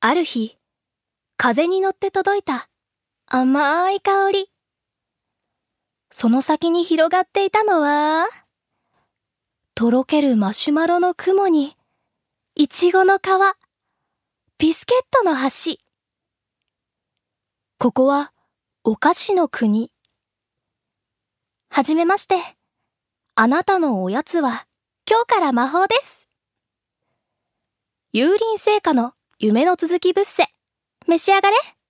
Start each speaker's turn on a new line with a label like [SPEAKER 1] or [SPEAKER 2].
[SPEAKER 1] ある日、風に乗って届いた甘い香り。その先に広がっていたのは、とろけるマシュマロの雲に、いちごの皮、ビスケットの端。ここはお菓子の国。はじめまして。あなたのおやつは今日から魔法です。幽林製菓の夢の続きブッセ、召し上がれ。